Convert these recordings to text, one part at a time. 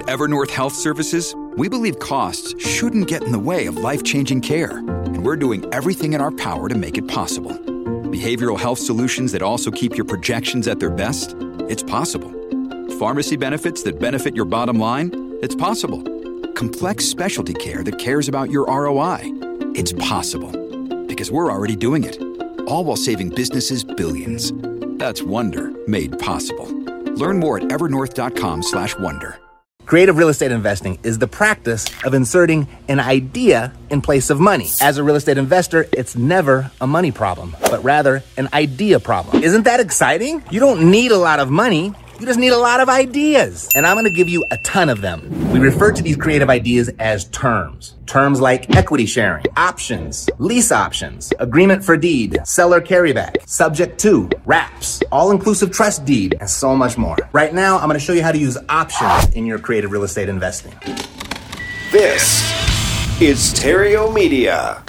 At Evernorth Health Services, we believe costs shouldn't get in the way of life-changing care, and we're doing everything in our power to make it possible. Behavioral health solutions that also keep your projections at their best? It's possible. Pharmacy benefits that benefit your bottom line? It's possible. Complex specialty care that cares about your ROI? It's possible. Because we're already doing it. All while saving businesses billions. That's Wonder made possible. Learn more at evernorth.com/wonder. Creative real estate investing is the practice of inserting an idea in place of money. As a real estate investor, it's never a money problem, but rather an idea problem. Isn't that exciting? You don't need a lot of money. You just need a lot of ideas. And I'm going to give you a ton of them. We refer to these creative ideas as terms. Terms like equity sharing, options, lease options, agreement for deed, seller carryback, subject to, wraps, all-inclusive trust deed, and so much more. Right now, I'm going to show you how to use options in your creative real estate investing. This is Stereo Media.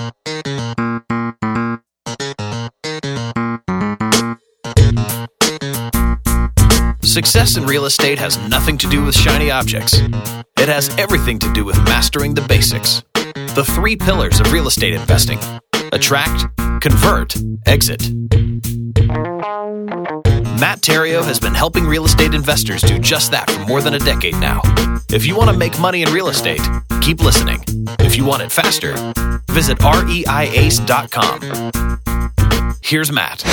Success in real estate has nothing to do with shiny objects. It has everything to do with mastering the basics. The 3 pillars of real estate investing: attract, convert, exit. Matt Theriault has been helping real estate investors do just that for more than a decade now. If you want to make money in real estate, keep listening. If you want it faster, visit reiace.com. Here's Matt.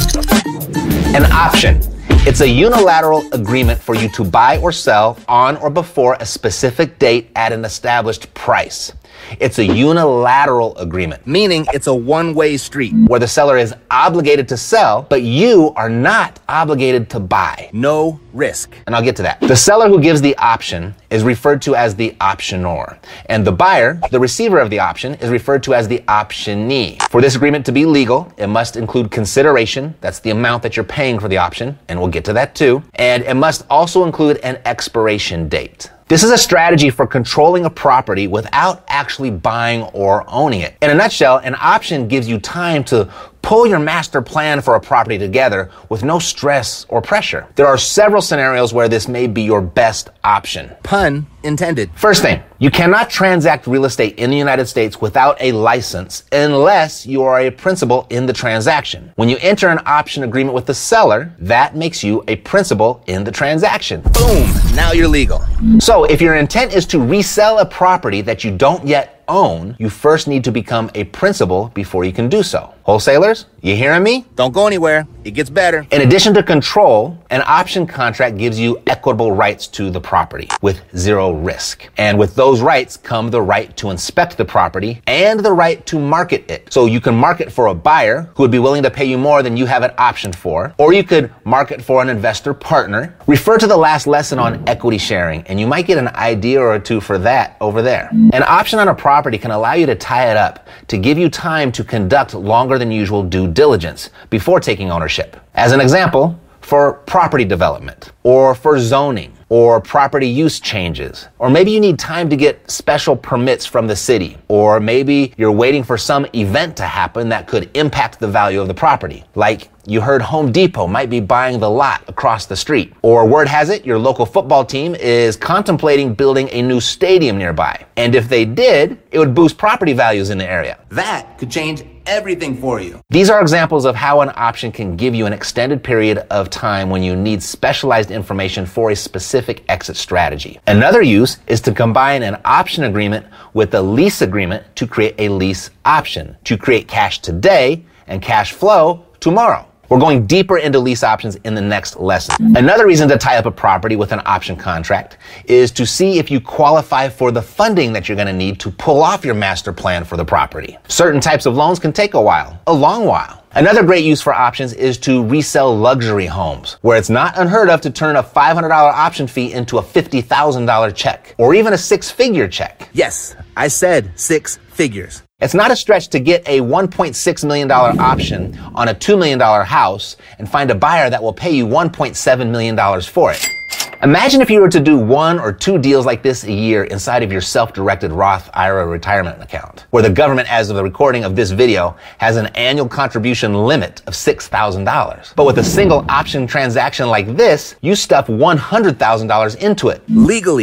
An option. It's a unilateral agreement for you to buy or sell on or before a specific date at an established price. It's a unilateral agreement, meaning it's a one-way street where the seller is obligated to sell, but you are not obligated to buy. No risk. And I'll get to that. The seller who gives the option is referred to as the optionor, and the buyer, the receiver of the option, is referred to as the optionee. For this agreement to be legal, it must include consideration, that's the amount that you're paying for the option, and we'll get to that too, and it must also include an expiration date. This is a strategy for controlling a property without actually buying or owning it. In a nutshell, an option gives you time to pull your master plan for a property together with no stress or pressure. There are several scenarios where this may be your best option. Pun intended. First thing, you cannot transact real estate in the United States without a license unless you are a principal in the transaction. When you enter an option agreement with the seller, that makes you a principal in the transaction. Boom! Now you're legal. So if your intent is to resell a property that you don't yet own, you first need to become a principal before you can do so. Wholesalers, you hearing me? Don't go anywhere. It gets better. In addition to control, an option contract gives you equitable rights to the property with zero risk. And with those rights come the right to inspect the property and the right to market it. So you can market for a buyer who would be willing to pay you more than you have it optioned for, or you could market for an investor partner. Refer to the last lesson on equity sharing, and you might get an idea or two for that over there. An option on a property can allow you to tie it up to give you time to conduct longer than usual due diligence before taking ownership. As an example, for property development, or for zoning, or property use changes, or maybe you need time to get special permits from the city, or maybe you're waiting for some event to happen that could impact the value of the property. Like you heard Home Depot might be buying the lot across the street, or word has it your local football team is contemplating building a new stadium nearby. And if they did, it would boost property values in the area. That could change everything for you. These are examples of how an option can give you an extended period of time when you need specialized information for a specific exit strategy. Another use is to combine an option agreement with a lease agreement to create a lease option, to create cash today and cash flow tomorrow. We're going deeper into lease options in the next lesson. Another reason to tie up a property with an option contract is to see if you qualify for the funding that you're going to need to pull off your master plan for the property. Certain types of loans can take a while, a long while. Another great use for options is to resell luxury homes, where it's not unheard of to turn a $500 option fee into a $50,000 check, or even a six-figure check. Yes, I said 6 figures. It's not a stretch to get a $1.6 million option on a $2 million house and find a buyer that will pay you $1.7 million for it. Imagine if you were to do 1 or 2 deals like this a year inside of your self-directed Roth IRA retirement account, where the government, as of the recording of this video, has an annual contribution limit of $6,000. But with a single option transaction like this, you stuff $100,000 into it. Legally,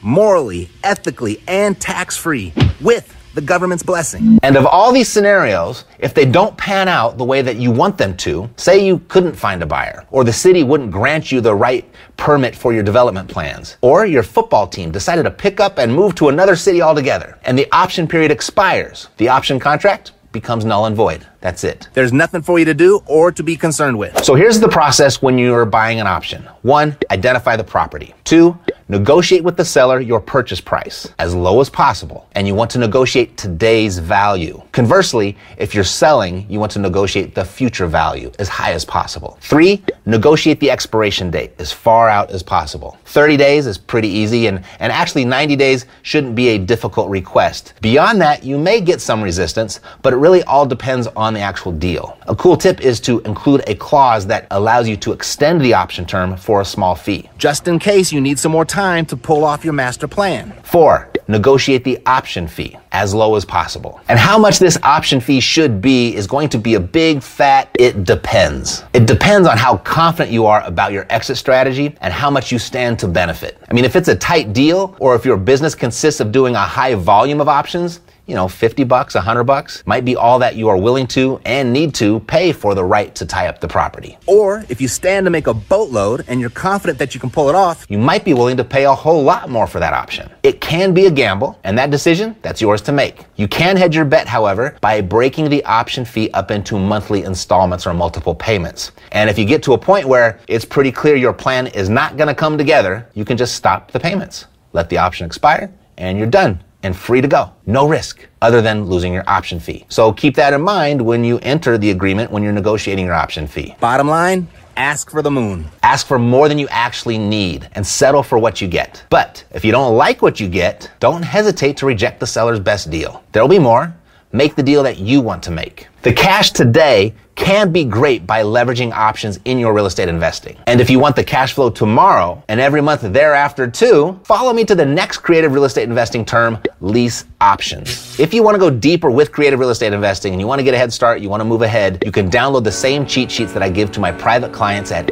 morally, ethically, and tax-free with the government's blessing. And of all these scenarios, if they don't pan out the way that you want them to, say you couldn't find a buyer, or the city wouldn't grant you the right permit for your development plans, or your football team decided to pick up and move to another city altogether, and the option period expires, the option contract becomes null and void. That's it. There's nothing for you to do or to be concerned with. So here's the process when you're buying an option. 1, identify the property. 2, negotiate with the seller your purchase price as low as possible, and you want to negotiate today's value. Conversely, if you're selling, you want to negotiate the future value as high as possible. 3, negotiate the expiration date as far out as possible. 30 days is pretty easy, and actually 90 days shouldn't be a difficult request. Beyond that, you may get some resistance, but it really all depends on the actual deal. A cool tip is to include a clause that allows you to extend the option term for a small fee, just in case you need some more time to pull off your master plan. 4, negotiate the option fee as low as possible. And how much this option fee should be is going to be a big fat it depends. It depends on how confident you are about your exit strategy and how much you stand to benefit. I mean, if it's a tight deal, or if your business consists of doing a high volume of options, $50, $100 might be all that you are willing to and need to pay for the right to tie up the property. Or if you stand to make a boatload and you're confident that you can pull it off, you might be willing to pay a whole lot more for that option. It can be a gamble, and that decision, that's yours to make. You can hedge your bet, however, by breaking the option fee up into monthly installments or multiple payments. And if you get to a point where it's pretty clear your plan is not going to come together, you can just stop the payments, let the option expire, and you're done and free to go. No risk other than losing your option fee. So keep that in mind when you enter the agreement, when you're negotiating your option fee. Bottom line, ask for the moon. Ask for more than you actually need and settle for what you get. But if you don't like what you get, don't hesitate to reject the seller's best deal. There'll be more. Make the deal that you want to make. The cash today can be great by leveraging options in your real estate investing. And if you want the cash flow tomorrow and every month thereafter too, follow me to the next creative real estate investing term, lease options. If you want to go deeper with creative real estate investing and you want to get a head start, you want to move ahead, you can download the same cheat sheets that I give to my private clients at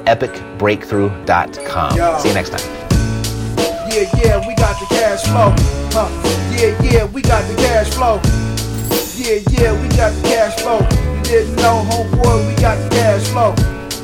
epicbreakthrough.com. See you next time. Yeah, we got the cash flow. Yeah, we got the cash flow. Yeah, we got the cash flow. You didn't know, homeboy, we got the cash flow.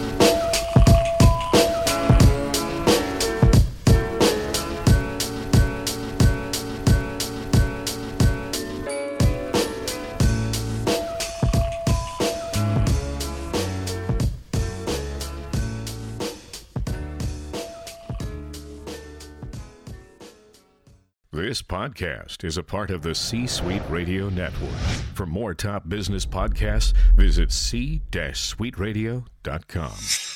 This podcast is a part of the C-Suite Radio Network. For more top business podcasts, visit c-suiteradio.com.